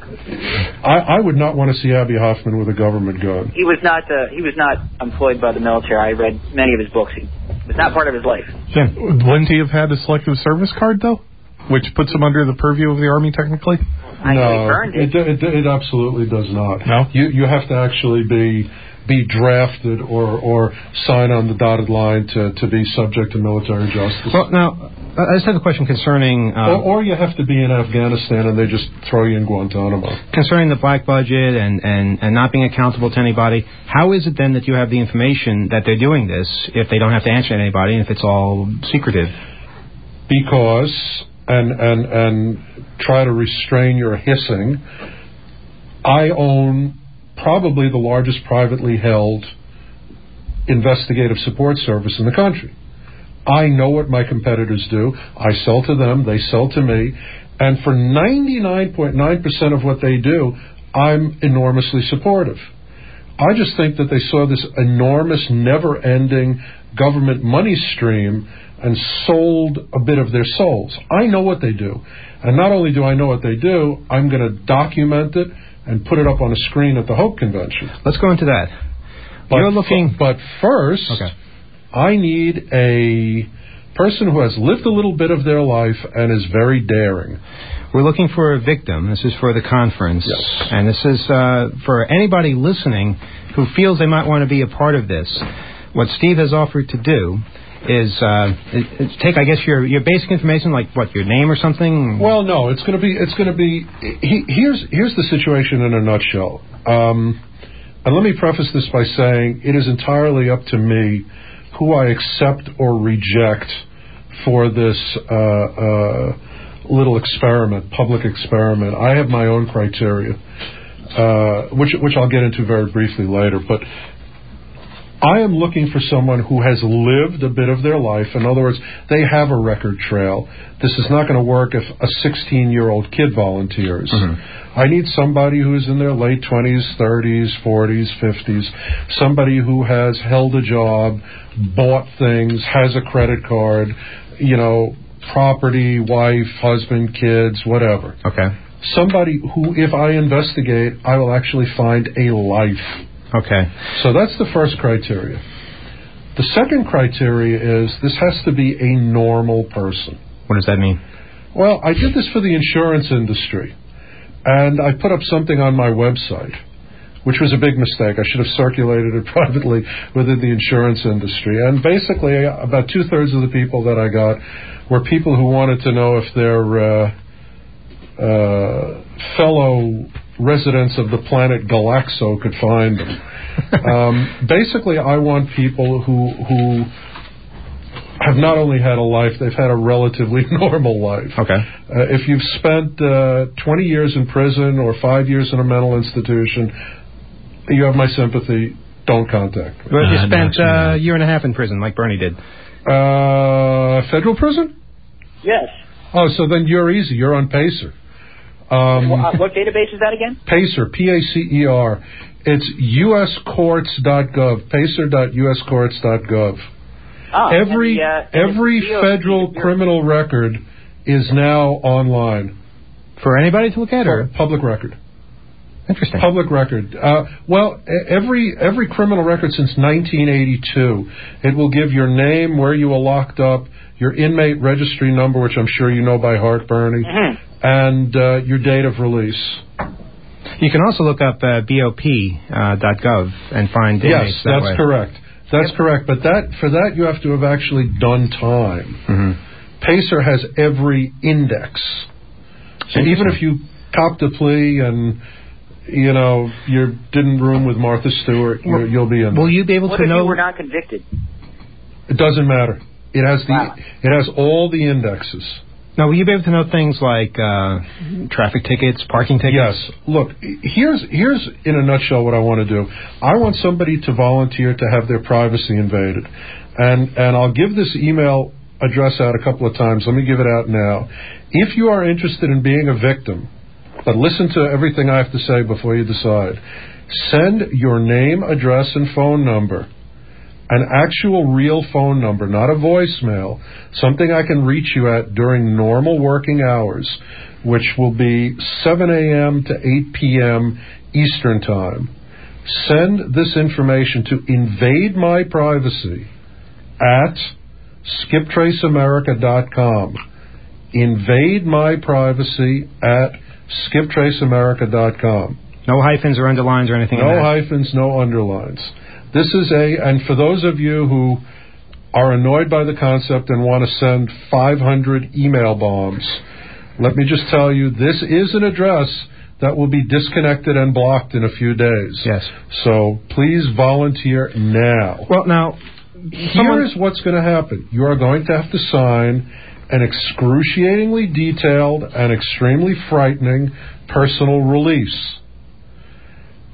I, I would not want to see Abbie Hoffman with a government gun. He was not. Uh, he was not employed by the military. I read many of his books. He it was not part of his life. Yeah. Wouldn't he have had a selective service card though, which puts him under the purview of the Army technically? I know he No, burned it. it, it, it absolutely does not. No? You you have to actually be be drafted or or sign on the dotted line to, to be subject to military justice. Well, now, I just have a question concerning... Uh, or, or you have to be in Afghanistan and they just throw you in Guantanamo. Concerning the black budget and, and, and not being accountable to anybody, how is it then that you have the information that they're doing this if they don't have to answer to anybody and if it's all secretive? Because, and, and, and try to restrain your hissing, I own probably the largest privately held investigative support service in the country. I know what my competitors do. I sell to them. They sell to me. And for ninety-nine point nine percent of what they do, I'm enormously supportive. I just think that they saw this enormous, never-ending government money stream and sold a bit of their souls. I know what they do. And not only do I know what they do, I'm going to document it and put it up on a screen at the Hope Convention. Let's go into that. But You're looking... F- but first, okay. I need a person who has lived a little bit of their life and is very daring. We're looking for a victim. This is for the conference. Yes. And this is uh, for anybody listening who feels they might want to be a part of this. What Steve has offered to do is uh, take, I guess, your your basic information, like what, your name or something. Well, no, it's going to be it's going to be. He, here's here's the situation in a nutshell. Um, and let me preface this by saying it is entirely up to me who I accept or reject for this uh, uh, little experiment, public experiment. I have my own criteria, uh, which which I'll get into very briefly later, but. I am looking for someone who has lived a bit of their life. In other words, they have a record trail. This is not going to work if a sixteen-year-old kid volunteers. Mm-hmm. I need somebody who's in their late twenties, thirties, forties, fifties, somebody who has held a job, bought things, has a credit card, you know, property, wife, husband, kids, whatever. Okay. Somebody who, if I investigate, I will actually find a life. Okay. So that's the first criteria. The second criteria is this has to be a normal person. What does that mean? Well, I did this for the insurance industry, and I put up something on my website, which was a big mistake. I should have circulated it privately within the insurance industry. And basically, about two-thirds of the people that I got were people who wanted to know if their uh, uh, fellow residents of the planet Galaxo could find them. um, basically, I want people who who have not only had a life, they've had a relatively normal life. Okay. Uh, if you've spent uh, twenty years in prison or five years in a mental institution, you have my sympathy. Don't contact me. Well, you spent uh, a year and a half in prison, like Bernie did. Uh, federal prison? Yes. Oh, so then you're easy. You're on Pacer. Um, well, uh, what database is that again? Pacer, P A C E R. It's U S courts dot gov, pacer dot U S courts dot gov. Ah, every the, uh, every federal criminal record is now online. For anybody to look at, or public record? Interesting. Public record. Uh, well, every every criminal record since nineteen eighty-two. It will give your name, where you were locked up, your inmate registry number, which I'm sure you know by heart, Bernie, mm-hmm. and uh, your date of release. You can also look up uh, B O P dot gov uh, and find inmates yes, that that's way. correct. That's yep. correct. But that for that you have to have actually done time. Mm-hmm. Pacer has every index. So even if you copped a plea and you know you didn't room with Martha Stewart, well, you'll be in. Will you be able what to if know? You were not convicted? It doesn't matter. It has the wow. it has all the indexes. Now, will you be able to know things like uh, traffic tickets, parking tickets? Yes. Look, here's here's in a nutshell what I want to do. I want somebody to volunteer to have their privacy invaded, and and I'll give this email address out a couple of times. Let me give it out now. If you are interested in being a victim, but listen to everything I have to say before you decide. Send your name, address, and phone number. An actual real phone number, not a voicemail, something I can reach you at during normal working hours, which will be seven a.m. to eight p.m. Eastern Time. Send this information to Invade My Privacy at skip trace america dot com. Invade My Privacy at skip trace america dot com. No hyphens or underlines or anything No like that? No hyphens, no underlines. This is a, and for those of you who are annoyed by the concept and want to send five hundred email bombs, let me just tell you, this is an address that will be disconnected and blocked in a few days. Yes. So please volunteer now. Well, now, here is what's going to happen. You are going to have to sign an excruciatingly detailed and extremely frightening personal release.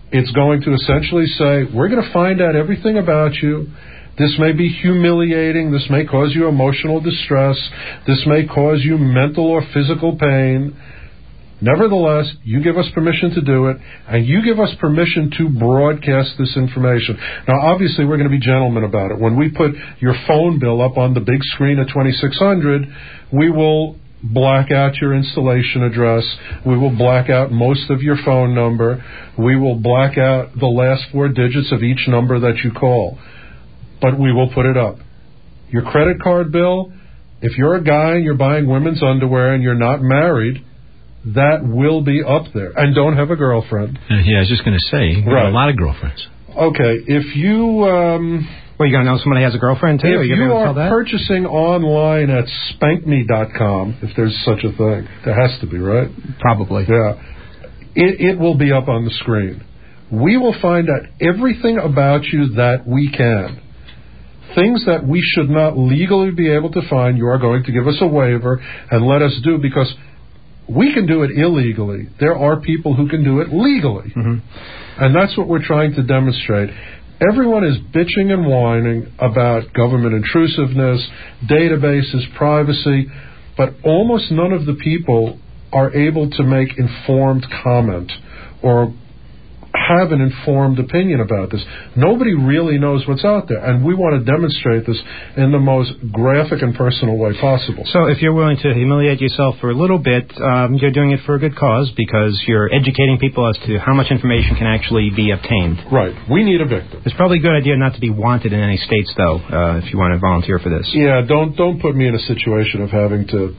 It's going to essentially say, we're going to find out everything about you. This may be humiliating. This may cause you emotional distress. This may cause you mental or physical pain. Nevertheless, you give us permission to do it, and you give us permission to broadcast this information. Now, obviously, we're going to be gentlemen about it. When we put your phone bill up on the big screen at twenty-six hundred, we will black out your installation address. We will black out most of your phone number. We will black out the last four digits of each number that you call. But we will put it up. Your credit card bill, if you're a guy and you're buying women's underwear and you're not married, that will be up there. And don't have a girlfriend. Uh, yeah, I was just going to say, you right. have a lot of girlfriends. Okay, if you... Um, well, you going to know somebody has a girlfriend, too? If are you, you are tell that? purchasing online at spank me dot com, if there's such a thing, there has to be, right? Probably. Yeah. It, it will be up on the screen. We will find out everything about you that we can. Things that we should not legally be able to find, you are going to give us a waiver and let us do, because we can do it illegally. There are people who can do it legally. Mm-hmm. And that's what we're trying to demonstrate. Everyone is bitching and whining about government intrusiveness, databases, privacy, but almost none of the people are able to make informed comment or have an informed opinion about this. Nobody really knows what's out there, and we want to demonstrate this in the most graphic and personal way possible. So if you're willing to humiliate yourself for a little bit, um, you're doing it for a good cause, because you're educating people as to how much information can actually be obtained. Right. We need a victim. It's probably a good idea not to be wanted in any states, though, uh, if you want to volunteer for this. Yeah, don't don't put me in a situation of having to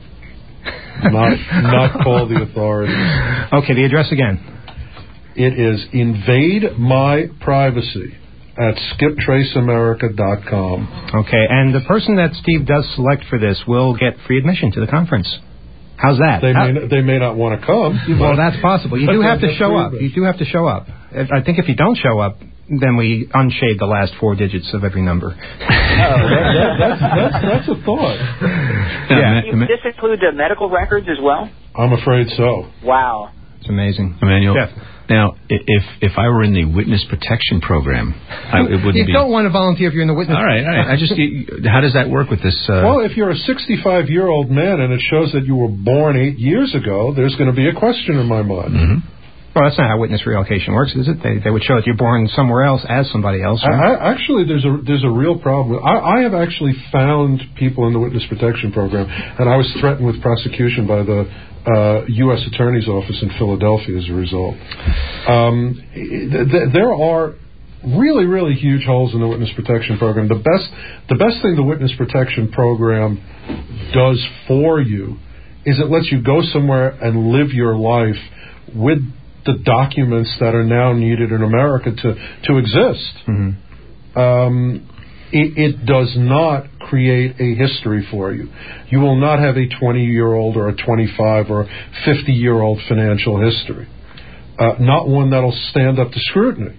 not not call the authorities. Okay, the address again. It is Invade My Privacy at skip trace america dot com. Okay, and the person that Steve does select for this will get free admission to the conference. How's that? They How? may they may not want to come. Well, that's possible. You do have to show up. You do have to show up. I think if you don't show up, then we unshade the last four digits of every number. Oh, that, that, that's, that's, that's a thought. Yeah. Does this include the medical records as well? I'm afraid so. Wow. It's amazing. Emmanuel, Jeff. Now, if if I were in the witness protection program, I, it wouldn't you be... You don't want to volunteer if you're in the witness... All right, all right. I just... How does that work with this... Uh... Well, if you're a sixty-five-year-old man and it shows that you were born eight years ago, there's going to be a question in my mind. Mm-hmm. Well, that's not how witness relocation works, is it? They, they would show that you're born somewhere else as somebody else. Right? I, I, actually, there's a there's a real problem. I, I have actually found people in the witness protection program, and I was threatened with prosecution by the uh, U S Attorney's Office in Philadelphia as a result. Um, th- th- there are really, really huge holes in the witness protection program. The best the best thing the witness protection program does for you is it lets you go somewhere and live your life with the documents that are now needed in America to, to exist. Mm-hmm. Um, it, it does not create a history for you. You will not have a twenty-year-old or a twenty-five or fifty-year-old financial history. Uh, not one that'll stand up to scrutiny.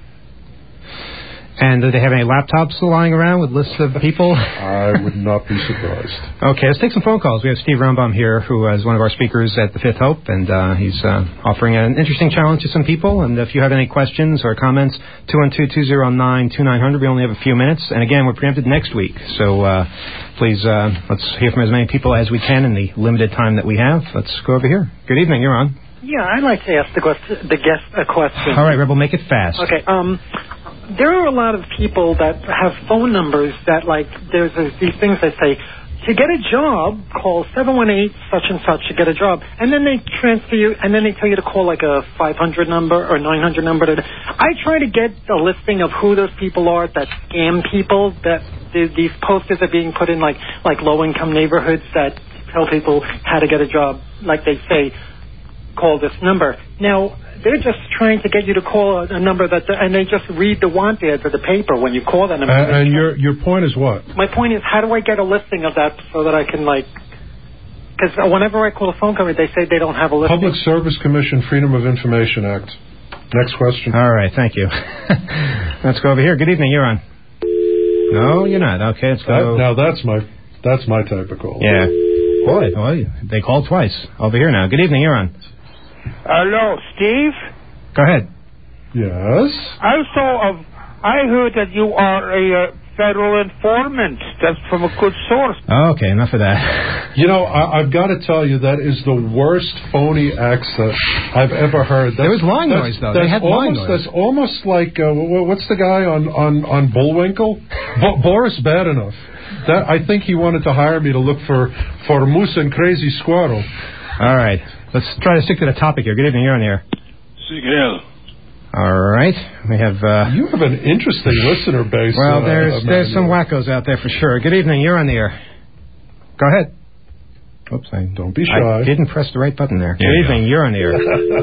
And do they have any laptops lying around with lists of people? I would not be surprised. Okay, let's take some phone calls. We have Steve Rombom here, who is one of our speakers at the Fifth Hope, and uh, he's uh, offering an interesting challenge to some people. And if you have any questions or comments, two one two, two zero nine, two nine zero zero. We only have a few minutes. And again, we're preempted next week. So uh, please, uh, let's hear from as many people as we can in the limited time that we have. Let's go over here. Good evening. You're on. Yeah, I'd like to ask the, quest- the guest a question. All right, Rebel, make it fast. Okay. Um, there are a lot of people that have phone numbers that, like, there's a, these things that say, to get a job, call seven one eight such and such to get a job. And then they transfer you, and then they tell you to call, like, a five hundred number or nine hundred number. I try to get a listing of who those people are that scam people, that these posters are being put in, like, like low-income neighborhoods that tell people how to get a job. Like they say, call this number. Now, they're just trying to get you to call a, a number that, the, and they just read the want ads of the paper when you call that number. And, and your your point is what? My point is, how do I get a listing of that so that I can, like, because whenever I call a phone company, they say they don't have a listing. Public Service Commission, Freedom of Information Act. Next question. All right, thank you. Let's go over here. Good evening, you're on. No, you're not. Okay, let's go. That, now that's my that's my type of call. Yeah. Boy, boy, they called twice. Over here now. Good evening, you're on. Hello, Steve? Go ahead. Yes? Also, uh, I heard that you are a uh, federal informant. That's from a good source. Okay, enough of that. You know, I, I've got to tell you, that is the worst phony accent I've ever heard. That's, there was line that's, noise, though. That's they had almost, line noise. That's almost like, uh, what's the guy on, on, on Bullwinkle? Bo- Boris Badenoff. That, I think he wanted to hire me to look for, for Moose and Crazy Squirrel. All right. Let's try to stick to the topic here. Good evening. You're on the air. Sigel. All right. We have... Uh, you have an interesting listener base. Well, uh, there's uh, there's some wackos out there for sure. Good evening. You're on the air. Go ahead. Oops, I don't be shy. I didn't press the right button there. There Good you evening. go. You're on the air.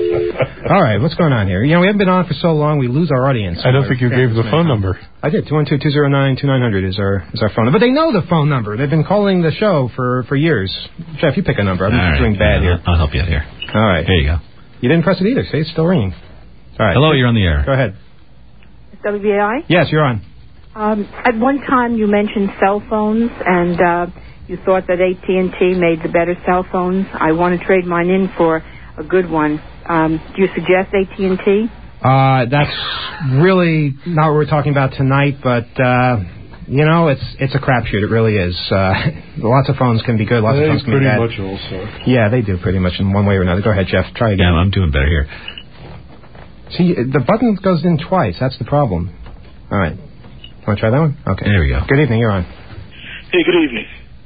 All right. What's going on here? You know, we haven't been on for so long, we lose our audience. I don't think you gave the phone number. I did. two one two, two zero nine, two nine zero zero is our is our phone number. But they know the phone number. They've been calling the show for, for years. Jeff, you pick a number. I'm All doing right. bad Yeah, here. I'll help you out here. All right. There you go. You didn't press it either. See, it's still ringing. All right. Hello, you're on the air. Go ahead. W B A I? Yes, you're on. Um, at one time you mentioned cell phones, and uh, you thought that A T and T made the better cell phones. I want to trade mine in for a good one. Um, do you suggest A T and T? Uh, that's really not what we're talking about tonight, but, uh, you know, it's it's a crapshoot. It really is. Uh, lots of phones can be good. Lots they of phones can be pretty bad. much also. Yeah, they do pretty much in one way or another. Go ahead, Jeff. Try again. Yeah, I'm doing better here. See, the button goes in twice. That's the problem. All right. Want to try that one? Okay. There we go. Good evening. You're on. Hey, good evening.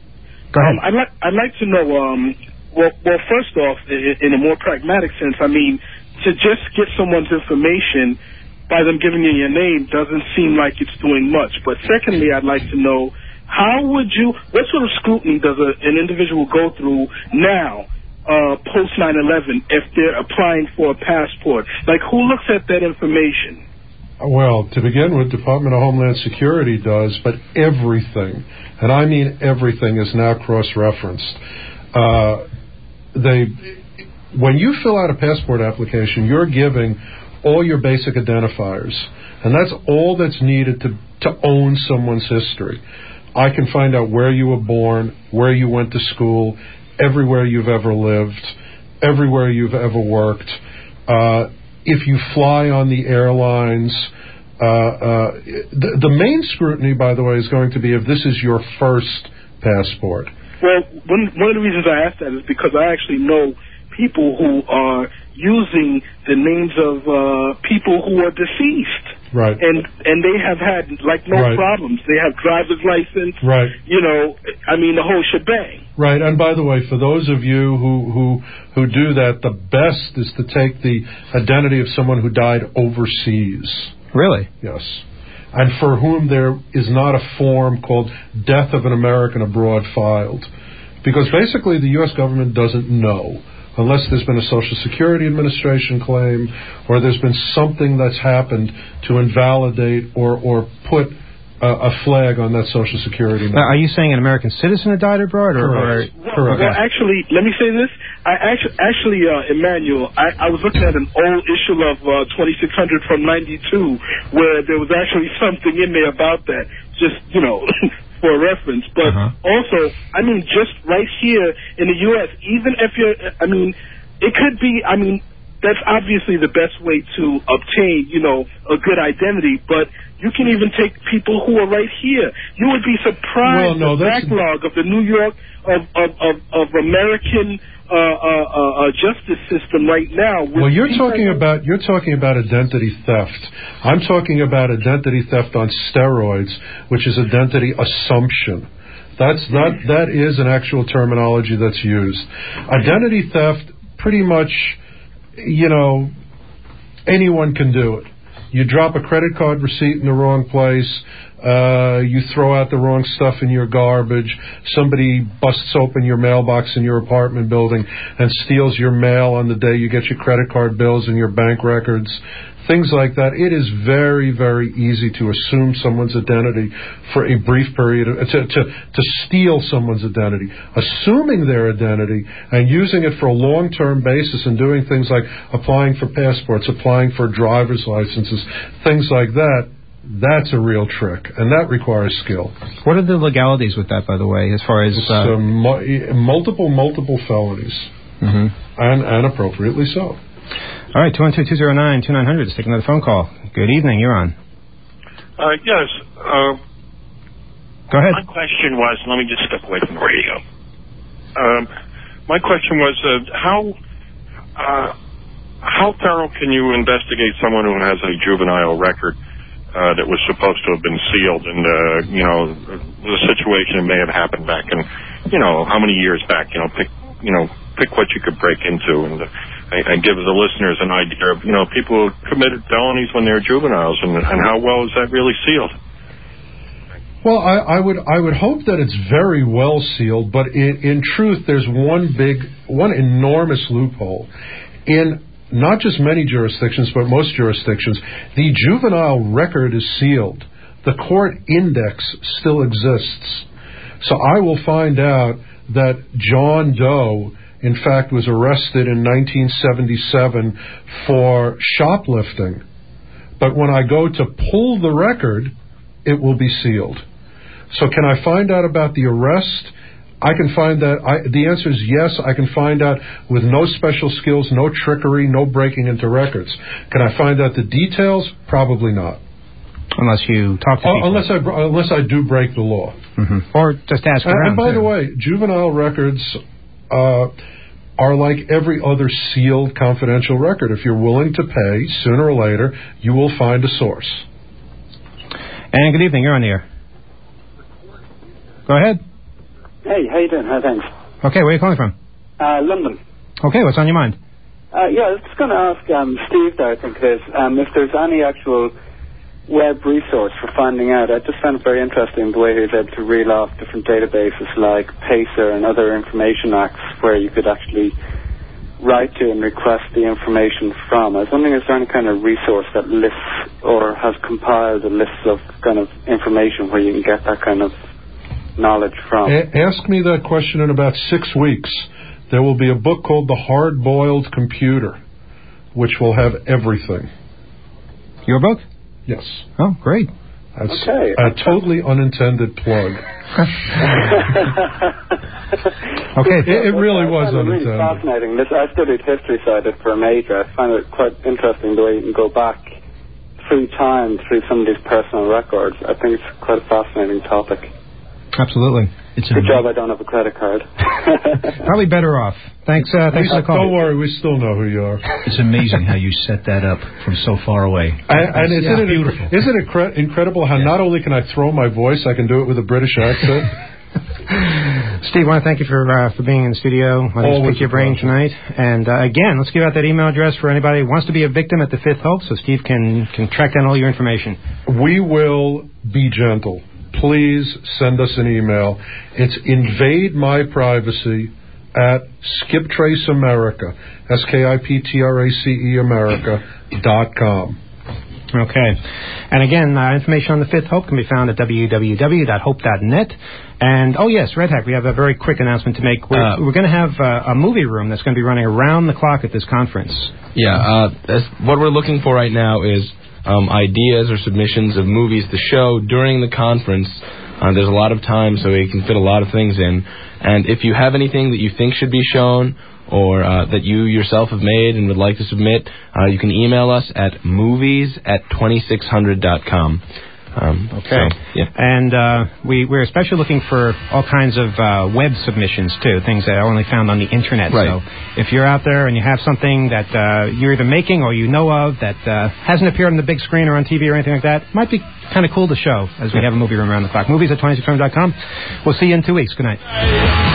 Go ahead. Um, I'd like I'd like to know. Um, well, well, first off, i- in a more pragmatic sense, I mean, to just get someone's information by them giving you your name doesn't seem like it's doing much. But secondly, I'd like to know, how would you, what sort of scrutiny does a, an individual go through now, uh, post nine eleven, if they're applying for a passport? Like, who looks at that information? Well, to begin with, Department of Homeland Security does, but everything, and I mean everything, is now cross-referenced. Uh, they, when you fill out a passport application, you're giving all your basic identifiers, and that's all that's needed to, to own someone's history. I can find out where you were born, where you went to school, everywhere you've ever lived, everywhere you've ever worked. Uh, if you fly on the airlines, uh, uh, the, the main scrutiny, by the way, is going to be if this is your first passport. Well, one, one of the reasons I asked that is because I actually know people who are using the names of uh, people who are deceased. Right. And and they have had, like, no Right. problems. They have driver's license. Right. You know, I mean, the whole shebang. Right, and by the way, for those of you who, who who do that, the best is to take the identity of someone who died overseas. Really? Yes. And for whom there is not a form called Death of an American Abroad filed. Because basically the U S government doesn't know, unless there's been a Social Security Administration claim or there's been something that's happened to invalidate or, or put a, a flag on that Social Security number. Now, are you saying an American citizen that died abroad? Or, Correct. or, Well, okay. well, actually, let me say this. I actually, actually, uh, Emmanuel, I, I was looking at an old issue of uh, twenty-six hundred from ninety-two, where there was actually something in there about that. Just, you know, for a reference. But Uh-huh. also, I mean, just right here in the U S, even if you're, I mean, it could be, I mean, that's obviously the best way to obtain, you know, a good identity, but you can even take people who are right here. You would be surprised Well, no, the that's- backlog of the New York, of, of, of, of American uh, uh, uh, justice system right now. with Well, you're people- talking about you're talking about identity theft. I'm talking about identity theft on steroids, which is identity assumption. That's that that is an actual terminology that's used. Identity theft, pretty much, you know, anyone can do it. You drop a credit card receipt in the wrong place. Uh, you throw out the wrong stuff in your garbage. Somebody busts open your mailbox in your apartment building and steals your mail on the day you get your credit card bills and your bank records. Things like that. It is very, very easy to assume someone's identity for a brief period, of, to, to, to steal someone's identity. Assuming their identity and using it for a long-term basis and doing things like applying for passports, applying for driver's licenses, things like that, that's a real trick, and that requires skill. What are the legalities with that, by the way, as far as... Uh... So, mu- multiple, multiple felonies, mm-hmm. and, and appropriately so. All right, two one two, two zero nine, two nine hundred. Let's take another phone call. Good evening. You're on. Uh, yes. Uh, Go ahead. My question was, let me just step away from the radio. Um, my question was, uh, how uh, how thorough can you investigate someone who has a juvenile record uh, that was supposed to have been sealed, and uh, you know, the situation may have happened back in, you know, how many years back? You know, pick you know, pick what you could break into, and uh, I, I give the listeners an idea of, you know, people who committed felonies when they were juveniles, and, and how well is that really sealed? Well, I, I would I would hope that it's very well sealed, but in, in truth, there's one big, one enormous loophole. In not just many jurisdictions, but most jurisdictions, the juvenile record is sealed. The court index still exists. So I will find out that John Doe, in fact, was arrested in nineteen seventy-seven for shoplifting. But when I go to pull the record, it will be sealed. So can I find out about the arrest? I can find that. I, the answer is yes. I can find out with no special skills, no trickery, no breaking into records. Can I find out the details? Probably not. Unless you talk to uh, people. Unless I, unless I do break the law. Mm-hmm. Or just ask and, around. And by too. the way, juvenile records uh, are like every other sealed confidential record. If you're willing to pay, sooner or later, you will find a source. And good evening. You're on the air. Go ahead. Hey, how you doing? How thanks? Okay, where are you calling from? Uh, London. Okay, what's on your mind? Uh, yeah, I was just going to ask um, Steve there, I think it is, um, if there's any actual web resource for finding out. I just found it very interesting the way he was able to reel off different databases like PACER and other information acts where you could actually write to and request the information from. I was wondering, is there any kind of resource that lists or has compiled a list of kind of information where you can get that kind of knowledge from? A- ask me that question in about six weeks. There will be a book called The Hard-Boiled Computer, which will have everything. Your book? Yes. Oh, great. That's okay. a totally unintended plug. Okay. It, it really was I find it unintended. really fascinating. This, I studied history, so I did for a major. I find it quite interesting the way you can go back through time, through some of these personal records. I think it's quite a fascinating topic. Absolutely. It's Good job I don't have a credit card. Probably better off. Thanks, uh, thanks for the call. Don't worry, we still know who you are. It's amazing how you set that up from so far away. And, and isn't, yeah, it, beautiful. isn't it cre- incredible how yeah. not only can I throw my voice, I can do it with a British accent? Steve, I want to thank you for uh, for being in the studio. Let us pick your brain tonight. And uh, again, let's give out that email address for anybody who wants to be a victim at the Fifth Hope, so Steve can, can track down all your information. We will be gentle. Please send us an email. It's invade my privacy at Skip Trace America, S K I P T R A C E America dot com. Okay. And again, uh, information on the Fifth Hope can be found at w w w dot hope dot net. And, oh, yes, Red Hack, we have a very quick announcement to make. We're, uh, we're going to have uh, a movie room that's going to be running around the clock at this conference. Yeah, uh, that's, what we're looking for right now is um, ideas or submissions of movies to show during the conference. Uh, there's a lot of time, so we can fit a lot of things in. And if you have anything that you think should be shown or uh, that you yourself have made and would like to submit, uh, you can email us at movies at twenty-six hundred dot com. Um, okay. So, yeah. And uh, we, we're especially looking for all kinds of uh, web submissions, too, things that are only found on the Internet. Right. So if you're out there and you have something that uh, you're either making or you know of that uh, hasn't appeared on the big screen or on T V or anything like that, it might be kind of cool to show as we have a movie room around the clock. Movies at twenty-six hundred dot com. We'll see you in two weeks. Good night.